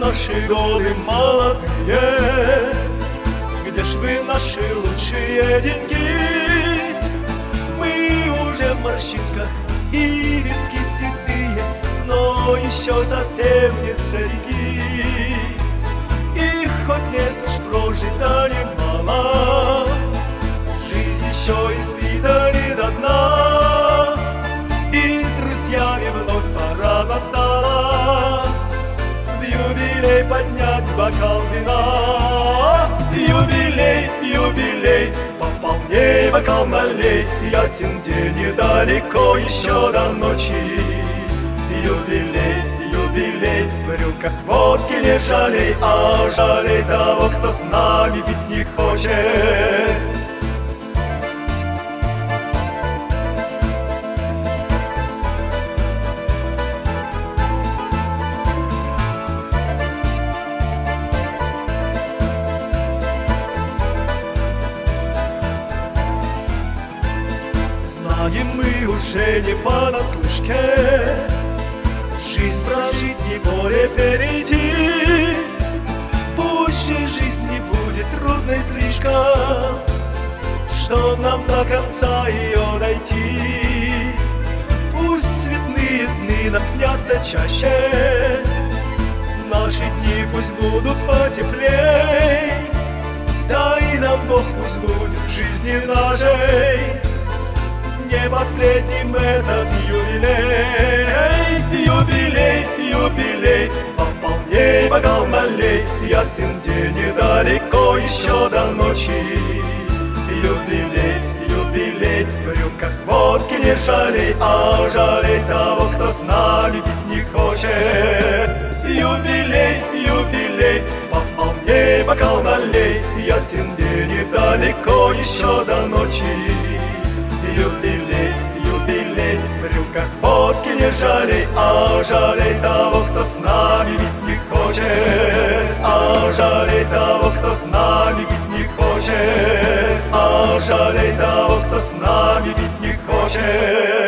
наши годы молодые, где ж вы, наши лучшие деньги? Мы уже в морщинках и виски седые, но еще совсем не старики. И хоть лет уж прожито немало, жизнь еще и свита не до дна, и с друзьями вновь пора настала в юбилей поднять бокал вина. Юбилей, юбилей, пополней бокал налей, ясен день недалеко еще до ночи. Юбилей, юбилей, в рюмках водки не жалей, а жалей того, кто с нами пить не хочет. Знаем мы уже не понаслышке, жизнь прожить не более перейти. Пусть же жизнь не будет трудной слишком, чтоб нам до конца ее дойти. Пусть цветные сны нам снятся чаще, наши дни пусть будут потеплей. Дай нам Бог, пусть будет в жизни нашей не последним этот юбилей. Юбилей, юбилей, пополней бокал налей, ясен день недалеко еще до ночи. Юбилей, юбилей, в рюмках водки не жалей, а жалей того, кто с нами пить не хочет. Юбилей, юбилей, пополней бокал налей, ясен день недалеко еще до ночи. Юбилей, юбилей, в рюмках водки не жалей, а жалей того, кто с нами пить не хочет. А жалей того, кто с нами пить не хочет. А жалей того, кто с нами пить не хочет.